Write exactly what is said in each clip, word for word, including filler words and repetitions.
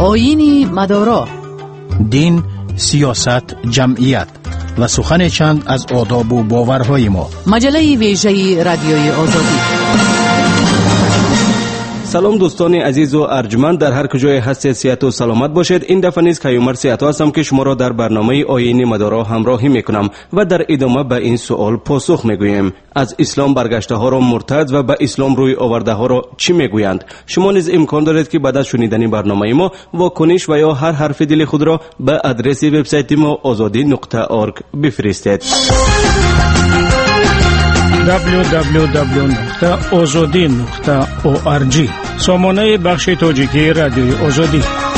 آیین مدارا، دین، سیاست، جمعیت و سخن چند از آداب و باورهای ما. مجله ویژه رادیوی آزادی. سلام دوستان عزیز و ارجمند، در هر کجای هستید صحت و سلامت باشید. این دفعه نیز کیومرث صحت هستم که شما را در برنامه آیین مدارا همراهی میکنم و در ادامه به این سوال پاسخ میگوییم: از اسلام برگشته ها را مرتد و به اسلام روی آورده ها را چی میگویند؟ شما نیز امکان دارید که بعد از شنیدن برنامه ما واکنش و یا هر حرف دل خود را به آدرس وبسایت ما آزادی نقطه اورگ بفرستید. دبلیو دبلیو دبلیو نقطه آزادی نقطه اورگ، سامانه بخش تاجیکی رادیوی آزادی.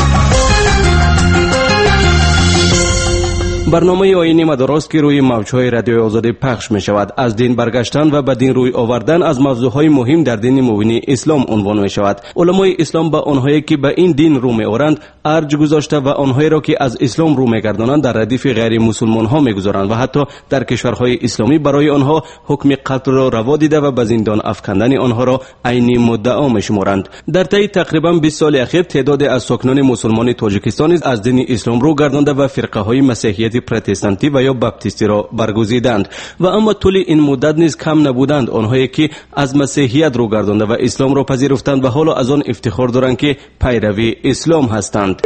برنامه آیین مداراست که روی موجهای رادیوی آزادی پخش می شود. از دین برگشتن و به دین روی آوردن از موضوعهای مهم در دین مبین اسلام عنوان می شود. علمای اسلام به آنهایی که به این دین رو می آورند ارج گذاشته و آنهایی را که از اسلام رو می گردانند در ردیف غیر مسلمان ها می گذارند و حتی در کشورهای اسلامی برای آنها حکم قتل را روا دیده و به زندان افکندن آنها را عین مدعا می شمارند. در طی تقریبا بیست سال اخیر تعداد از ساکنان مسلمان تاجیکستان از دین اسلام رو گردانده و فرقه های مسیحیت پروتستانتی و یا باپتیستی را برگزیدند و اما طول این مدت نیز کم نبودند آنهایی که از مسیحیت رو گردانده و اسلام را پذیرفتند و حالا از آن افتخار دارند که پیروی اسلام هستند.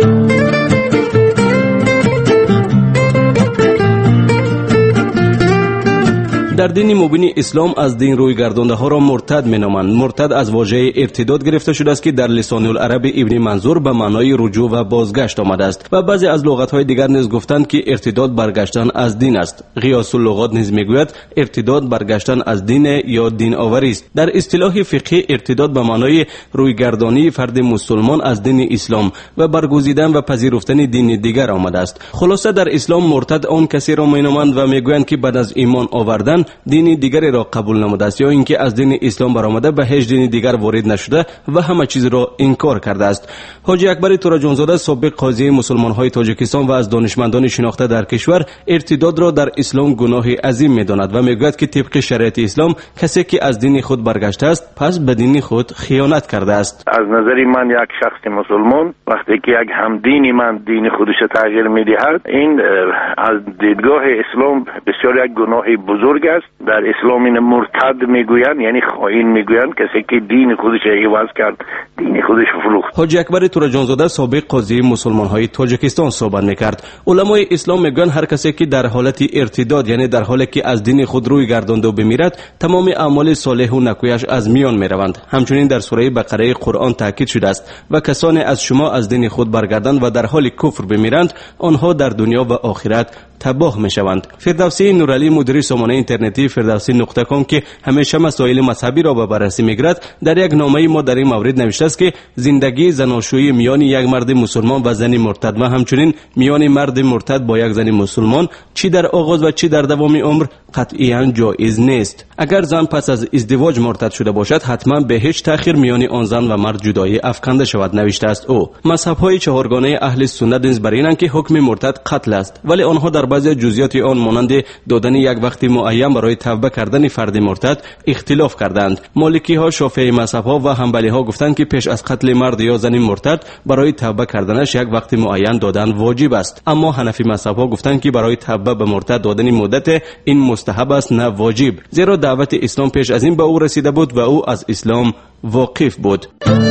در دین مبین اسلام از دین روی گردانده ها را مرتد مینامند. مرتد از واژه ارتداد گرفته شده است که در لسان العرب ابن منظور به معنای رجوع و بازگشت آمده است و بعضی از لغات های دیگر نیز گفتند که ارتداد برگشتن از دین است. قیاس اللغات نیز میگوید ارتداد برگشتن از دین یا دین آوری است. در اصطلاح فقهی ارتداد به معنای روی گردانی فرد مسلمان از دین اسلام و برگزیدن و پذیرفتن دین دیگر آمده است. خلاصه در اسلام مرتد آن کسی را مینامند و میگویند که بعد از ایمان آوردن دین دیگری را قبول نموده است یا اینکه از دین اسلام برآمده به هیچ دین دیگر وارد نشده و همه چیز را انکار کرده است. حاجی اکبر تورجانزاده سابق قاضی مسلمان های تاجیکستان و از دانشمندان شناخته در کشور ارتداد را در اسلام گناه عظیم می‌داند و میگوید که طبق شریعت اسلام کسی که از دین خود برگشته است پس به دین خود خیانت کرده است. از نظر من یک شخص مسلمان وقتی که یک همدینی من دین خودش تغییر می‌دهد، این از دیدگاه اسلام بسیار یک گناه بزرگ است. در اسلام این مرتد میگویند، یعنی خائن میگویند کسی که دین خودش عوض کرد، دین خودش فروخت. حاجی اکبر تورجانزاده سابق قاضی مسلمان های تاجیکستان صحبت میکرد. علمای اسلام میگویند هر کسی که در حالت ارتداد، یعنی در حالی که از دین خود روی گردانده و بمیرد، تمام اعمال صالح و نکویش از میان میروند. همچنین در سوره بقره قرآن تاکید شده است و کسانی از شما از دین خود برگردند و در حال کفر بمیرند، آنها در دنیا و آخرت تباه میشوند. فردوسی نورعلی مدیر سامانه اینترنتی فردوسی نقطه کام که همیشه مسائل مذهبی را به بررسی میگیرد در یک نامه ما در این مورد نوشته است که زندگی زناشویی میان یک مرد مسلمان و زنی مرتد و همچنین میان مرد مرتد با یک زن مسلمان چی در آغاز و چی در دوام عمر قطعاً جایز نیست. اگر زن پس از ازدواج مرتد شده باشد حتما به هیچ تأخیر میان آن زن و مرد جدایی افکنده شود، نوشته است او. مذهب‌های چهارگانه اهل سنت نیز بر اینند که حکم مرتد قتل است، ولی آنها در بعضی جزئیات آن مانند دادن یک وقت معین برای توبه کردن فرد مرتد اختلاف کردند. مالکی ها، شافعی مذهب ها و حنبلی ها گفتند که پیش از قتل مرد یا زن مرتد برای توبه کردنش یک وقت معین دادن واجب است، اما حنفی مذهب ها گفتند که برای توبه به مرتد دادن مدت این مستحب است نه واجب، زیرا دعوت اسلام پیش از این به او رسیده بود و او از اسلام واقف بود.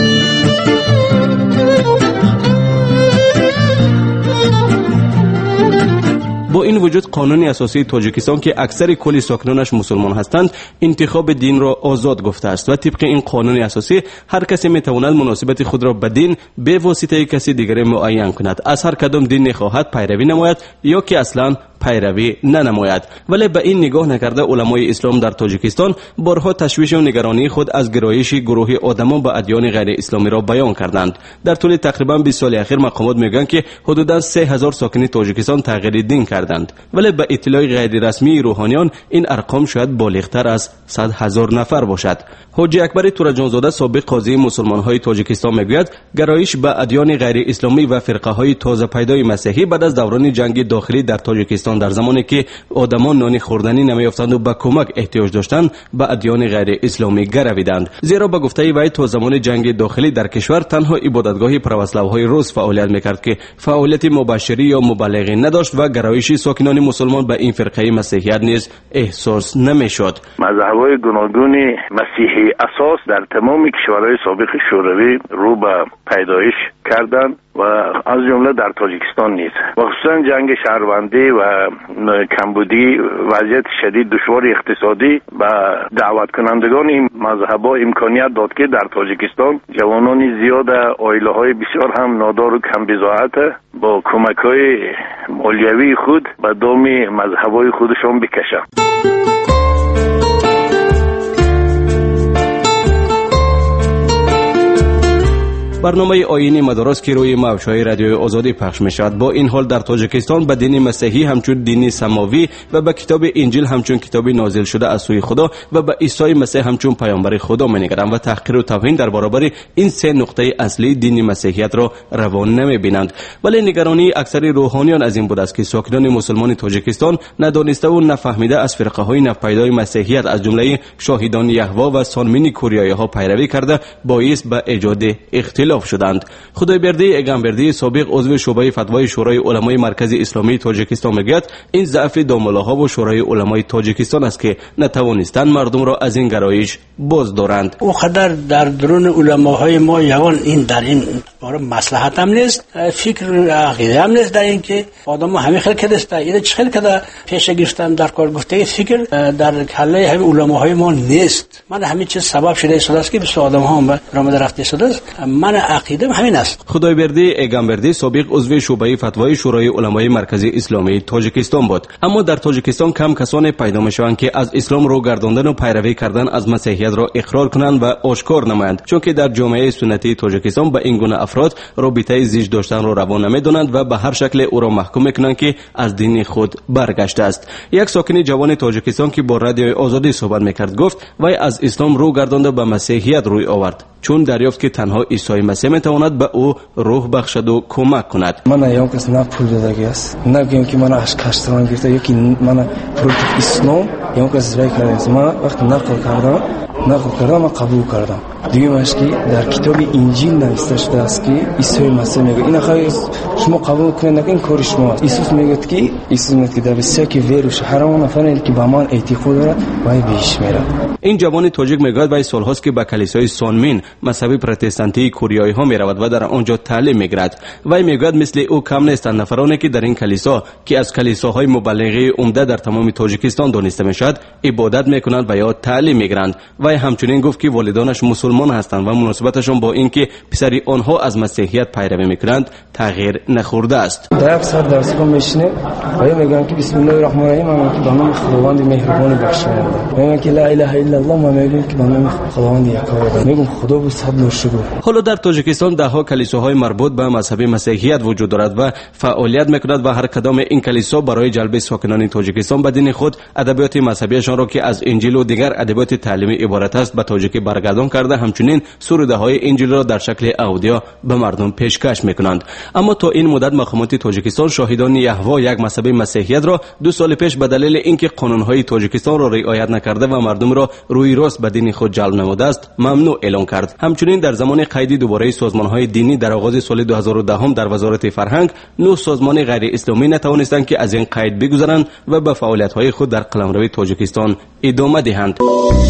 با این وجود قانون اساسی تاجیکستان که اکثر کل ساکنانش مسلمان هستند انتخاب دین را آزاد گفته است و طبق این قانون اساسی هر کسی میتواند مناسبت خود را به دین به واسطه کسی دیگر معین کند، از هر کدام دین خواهد پیروی نماید یا که اصلا پیروی ننماید. ولی به این نگاه نکرده علمای اسلام در تاجیکستان بارها تشویش و نگرانی خود از گرایش گروه آدمان به ادیان غیر اسلامی را بیان کردند. در طول تقریبا بیست سال اخیر مقامات میگن که حدوداً سه هزار ساکن تاجیکستان تغییر دین کردند، ولی به اطلاع غیر رسمی روحانیان این ارقام شاید بالغتر از صد هزار نفر باشد. حاجی اکبر تورجانزاده سابق قاضی مسلمان های تاجیکستان میگوید گرایش به ادیان غیر اسلامی و فرقه های تازه پیدای مسیحی بعد از دوران جنگ داخلی در تاجیکستان تاجیکستان در زمانی که آدمان نان خوردنی نمیافتند و به کمک احتیاج داشتند به ادیان غیر اسلامی گرویدند. زیرا به گفته وی تا زمان جنگ داخلی در کشور تنها عبادتگاه پروسلاوهای روز فعالیت میکرد که فعالیت مبشری یا مبلغی نداشت و گرایش ساکنان مسلمان به این فرقه مسیحیت نیز احساس نمیشد. مذهب‌های گوناگون مسیحی اساس در تمام کشورهای سابق شوروی رو به پیدایش کردند و از جمله در تاجیکستان نیز. و خصوصا جنگ شهروندی و کمبودی، وضعیت شدید دشوار اقتصادی و دعوت کنندگان این مذهب‌ها امکانیت داد که در تاجیکستان جوانان زیاد، عائله‌های بسیار هم نادار و کم بضاعت با کمک‌های مالیوی خود به دام مذهب‌های خودشان بکشند. برنامه آیینی مدارس که روی موج‌های رادیوی آزادی پخش می شود. با این حال در تاجیکستان به دین مسیحی همچون دین سماوی و به کتاب انجیل همچون کتابی نازل شده از سوی خدا و به عیسی مسیح همچون پیامبر خدا می نگرند و تحقیر و توهین در برابر این سه نقطه اصلی دین مسیحیت را روا نمی بینند. ولی نگرانی اکثر روحانیان از این بود است که ساکنان مسلمان تاجیکستان ندانسته و نفهمیده از فرقه های نوپیدای مسیحیت از جمله شاهدان یهوه و سانمین کوریایی ها پیروی کرده باعث به ایجاد اختلاف شدند. خدایبردی اگامبردی سابق عضو شورای فتوای شورای علمای مرکز اسلامی تاجیکستان میگوید این ضعف داملاها و شورای علمای تاجیکستان است که نتوانستند مردم را از این گرایش باز دارند. او خدر در درون علماهای ما یوان این در این باره مصلحت هم نیست، فکر عقیده هم نیست در این که آدم همه خیلی کدسته ایده چه خیلی کده پیش گرفتم در کار گفته فکر در کله همه علماهای ما نیست. من همین چیز سبب شده شده است که بسیار آدم ها هم رامده رفته شده است. من عقیده همین است. خدایبردی اگامبردی سابق عضو شورای فتوای شورای علمای مرکز اسلامی تاجیکستان بود. اما در تاجیکستان کم کسانی پیدا میشوند که از اسلام رو گرداندن و پیروی کردن از مسیحیت را اقرار کنند و آشکار نمایند، چون که در جامعه سنتی تاجیکستان به این گونه افراد رابطه زیج داشتن را روا نمیدونند و به هر شکل او را محکوم میکنند که از دین خود برگشته است. یک ساکن جوان تاجیکستان که با رادیوی آزادی صحبت میکرد گفت وی از اسلام رو گردانده به مسیحیت روی آورد، چون دریافت که تنها عیسی مسیح میتواند به او روح بخشد و کمک کند. من ایام کس نه پول دادگی است، نگیم که من از کشتران گرفته یکی من پول اسلام ایام کس رای کردم. من وقتی نقل کردم نقل کردم و قبول کردم. دیگه ماشکی در کتاب انجیل نوشته شده است که عیسی مسیح میگه این خیلی شما قبول کنید که این کار شما است. عیسی میگه که عیسی میگه که در بسیار که ویروش حرام نفره که به من اعتقاد داره وای بیش میره. این جوان تاجیک میگه وای سالهاست که به کلیسای سانمین مذهب پروتستانتی کوریایی ها میرود و در آنجا تعلیم میگیرد. وای میگه مثل او کم نیستند نفرانی که در این کلیسا که از کلیساهای مبلغه عمده در تمام تاجیکستان دانسته میشد عبادت میکنند و یا تعلیم میگیرند. وای همچنین گفت که والدانش مسلمان هستند و مناسبتشون با اینکه پسری آنها از مسیحیت پیروی میکنند تغییر نخورده است. در اکثر درس خون میشینه و میگن که بسم الله الرحمن الرحیم، من که به نام خداوند مهربان بخشاینده، میگن که لا اله الا الله، من میگم که به نام خداوند یکتا، میگم خدا بود صد و شکر. حالا در تاجیکستان ده ها کلیساهای مربوط به مذهب مسیحیت وجود دارد و فعالیت میکند و هر کدام این کلیسا برای جلب ساکنان تاجیکستان به دین خود ادبیات مذهبیشان را که از انجیل و دیگر ادبیات تعلیمی عبارت است به تاجیکی برگردان کرده، همچنین سروده های انجیل را در شکل اودیو به مردم پیشکش میکنند. اما تا این مدت مقامات تاجیکستان شاهدان یهوه یک مذهب مسیحیت را دو سال پیش به دلیل اینکه قانونهای تاجیکستان را رعایت نکرده و مردم را روی راست به دین خود جلب نموده است ممنوع اعلام کرد. همچنین در زمان قیدی دوباره سازمانهای دینی در آغاز سال دو هزار و ده در وزارت فرهنگ نه سازمان غیر اسلامی نتوانستند که از این قید بگذرند و به فعالیت‌های خود در قلمرو تاجیکستان ادامه دهند.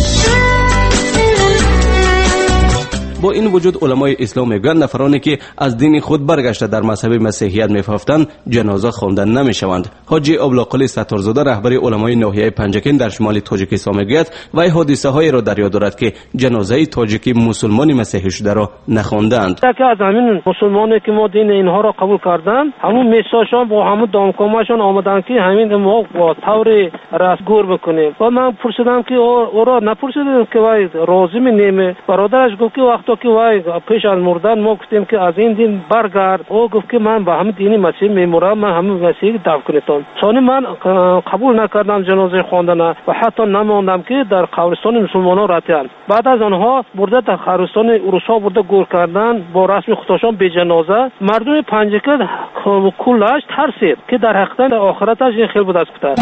با این وجود علمای اسلام میگن نفرانی که از دین خود برگشته در مذهب مسیحیت میفهمند جنازه خواندن نمیشوند. حاجی ابوالعقل ستارزاده رهبر علمای ناحیه پنجکن در شمال تاجیکستان میگوید و این حادثه هایی را در یاد دارد که جنازه تاجیکی مسلمانی مسیحی شده را نخواندند. که از همین مسلمانی که ما دین اینها را قبول کردن، همون میثاقشان با همون دامکامشان آمدن که همین ما با طور رستگار بکنیم. و من پرسیدم که او را نپرسیدم که وای راضی می نیمه. برادرش گفت که وقت حتی که وای پیش از مردن ما گفتیم که از این دین برگرد، او گفت که من با همین دین مسیح میمورم، من همین مسیح دعوت کنیتون. چون من قبول نکردم جنازه خواندن و حتی نماندم که در قبرستان مسلمانان رفتن. بعد از آنها برده در قبرستان روسا برده گور کردن با رسم خودشان به جنازه. مردم پنجکه کلش ترسید که در حقیقت آخرتش این خیلی بود از کتر.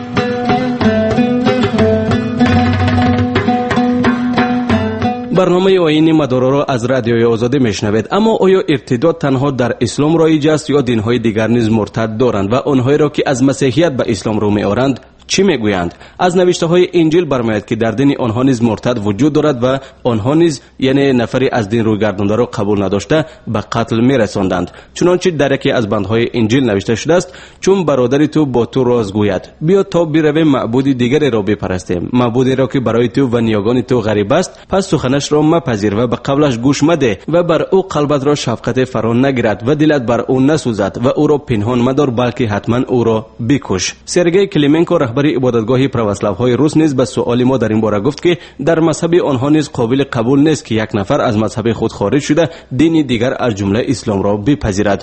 برنامه آیین مدارا را از رادیوی آزادی میشنوید. اما آیا ارتداد تنها در اسلام رایج است یا دین‌های دیگر نیز مرتد دارند و آنهایی را که از مسیحیت به اسلام رو می‌آورند چی میگویند؟ از نوشته های انجیل برمی‌آید که در دین آنها نیز مرتد وجود دارد و آنها نیز یعنی نفری از دین روی گردانده را قبول نداشته به قتل میرساندند. چنانچه در یکی از بندهای انجیل نوشته شده است: چون برادری تو با تو راز گوید بیا تا برویم معبود دیگری را بپرستیم، معبودی را که برای تو و نیاگان تو غریب است، پس سخنش را مپذیر و به قولش گوش مده و بر او قلبت را شفقت فرا نگیرد و دلت بر او نسوزد و او را پنهان مدار، بلکه حتما او را بکش. سرگئی کلیمنکو رهبر عبادتگاه پروسلاوهای روس نیز به سؤال ما در این باره گفت که در مذهب آنها نیز قابل قبول نیست که یک نفر از مذهب خود خارج شده دینی دیگر از جمله اسلام را بپذیرد.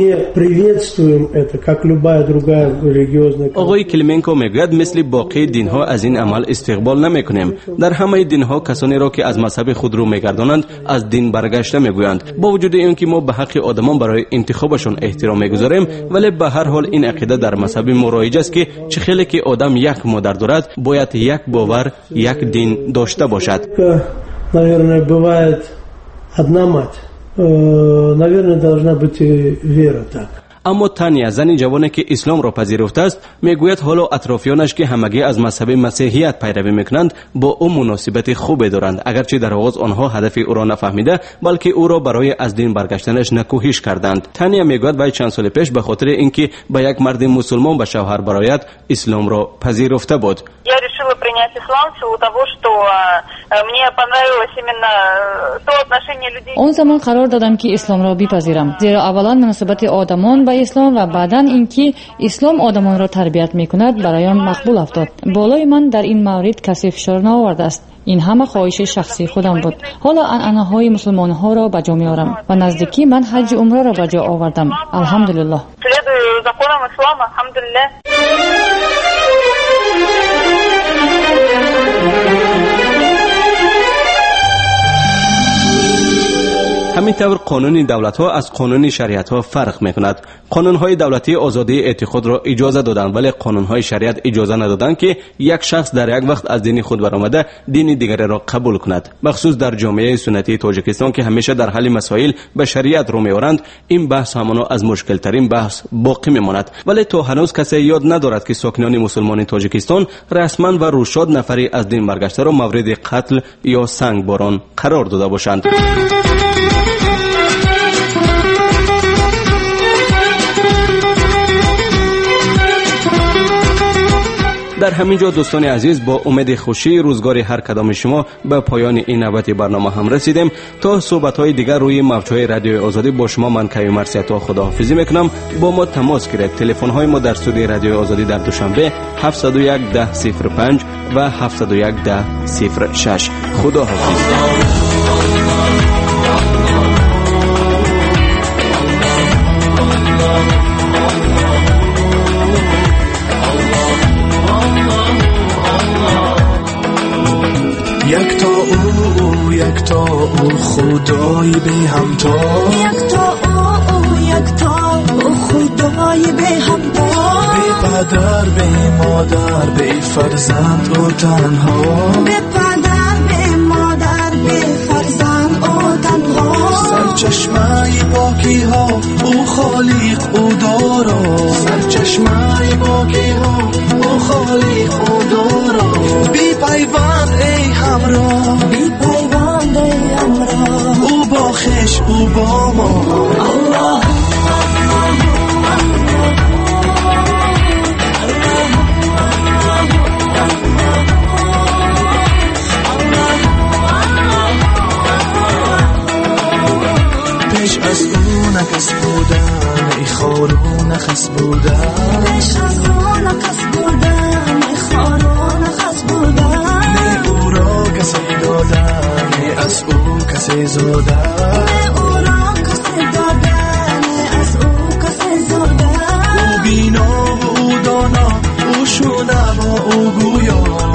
آقای کلیمنکو میگوید مثل باقی دینها از این عمل استقبال نمیکنیم. در همه دینها کسانی را که از مذهب خود رو میگردانند از دین برگشته میگویند. با وجود اینکه ما به حق آدمان برای انتخابشون احترام میگذاریم، ولی به هر حال این عقیده در مذهب ما رایج است که چه خیلی که آدم یک مادر دارد باید یک باور یک دین داشته باشد. Наверное, бывает одна мать. Наверное, должна быть вера так. اما تانیا، زنی جوانی که اسلام را پذیرفته است، میگوید حالا اطرافیانش که همگی از مذهب مسیحیت پیروی میکنند با او مناسبت خوبی دارند، اگرچه در آغاز آنها هدف او را نفهمیده بلکه او را برای از دین برگشتنش نکوهش کردند. تانیا میگوید وی چند سال پیش به خاطر اینکه به یک مرد مسلمان به شوهر برآید اسلام را پذیرفته بود. Я решила принять ислам в силу того, что мне понравилось именно то отношение людей. اون زمان قرار دادم که اسلام را بپذیرم، زیرا اولا مناسبت آدمان با اسلام و بعداً اینکه اسلام آدمان را تربیت میکند برایم مقبول افتاد. بالای من در این مورد کسی فشار نآورده است. این همه خواهش شخصی خودم بود. حالا عنعنه‌های مسلمان ها را به جا میارم و نزدیکی من حج عمره را به جا آوردم. الحمدلله. Следую законам ислама, алхамдулилlah. همین طور قانون دولت ها از قانون شریعت ها فرق می کند. قانون های دولتی آزادی اعتقاد را اجازه دادند، ولی قانون های شریعت اجازه ندادند که یک شخص در یک وقت از دین خود برآمده دین دیگری را قبول کند. مخصوص در جامعه سنتی تاجیکستان که همیشه در حل مسائل به شریعت رو میآورند، این بحث همانا از مشکل ترین بحث باقی میماند. ولی تا هنوز کسی یاد ندارد که ساکنان مسلمان تاجیکستان رسما و روشاد نفری از دین برگشته را مورد قتل یا سنگ باران قرار داده باشند. در همین جا دوستان عزیز، با امید خوشی روزگار هر کدام شما به پایان این نوبت برنامه هم رسیدیم. تا صحبت های دیگر روی موجهای رادیو آزادی با شما من کیوم مرسیتا خداحافظی میکنم. با ما تماس گیرید. تلفن های ما در استودیو رادیو آزادی در دوشنبه هفت صفر یک ده صفر پنج و هفت صفر یک ده صفر شش. خداحافظ. یک تا او یک تا او خدای به همتا، یک تا او یک تا او خدای به همتا، به پدر به مادر به فرزند او تنها، به پدر به مادر به فرزند او تنها، سرچشمه پاکی ها او خالق او دارا، سرچشمه پاکی ها او خالق او دارا، بی پیوند ای همراه، بی پیوند ای همراه، او با خش او با ما. الله پیش از او نکس بودن ای خارو نخس بودن، پیش از او نکس بودن ای خارو نخس بودن، ای او را کسی دادن ای از او کسی زاده او را کسی داده از او کسی زاده او بینا و او دانا او شده با او گویا